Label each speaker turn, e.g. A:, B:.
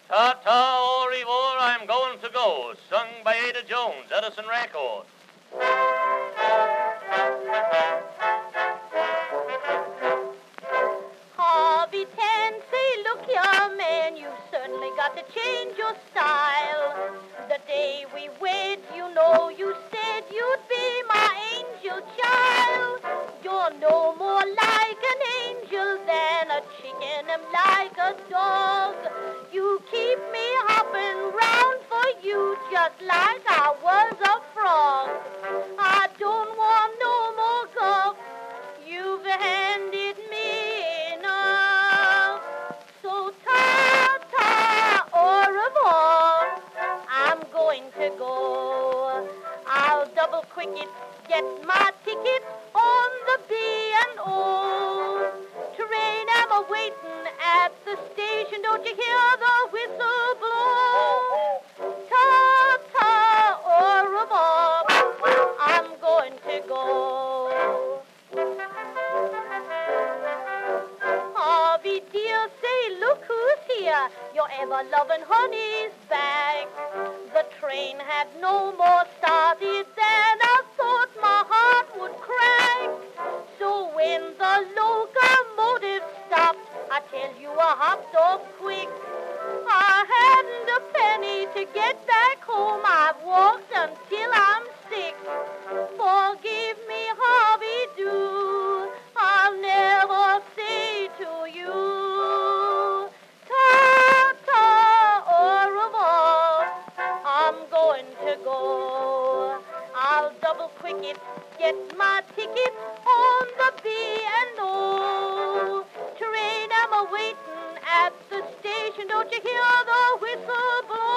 A: Ta-ta, au revoir, I'm going to go, sung by Ada Jones, Edison Record.
B: Harvey Tansey, look here, man, you certainly got to change your style. The day we wed, you know you said you'd be my angel child. You're no more like an angel than a chicken and like a dog. You keep me hopping round for you just like I was a frog. I don't want no more guff. You've handed me enough. So ta-ta, au revoir. I'm going to go. I'll double quick it, get my ticket on the B&O. Train am a-waiting at the station. Don't you hear the whistle blow? Ta-ta, au revoir. I'm going to go. Harvey, dear, say, look who's here. Your ever-loving honey's back. The train had no more started than I thought my heart would crack. So when the locomotive stopped, I tell you I hopped off quick. I hadn't a penny to get back home. I've walked until I'm sick. Forgive me, Harvey, do. I'll never say to you, ta-ta, au revoir. I'm going to go. I'll double quick it, get my ticket on the B&O. Train am a-waiting at the station. Don't you hear the whistle blow?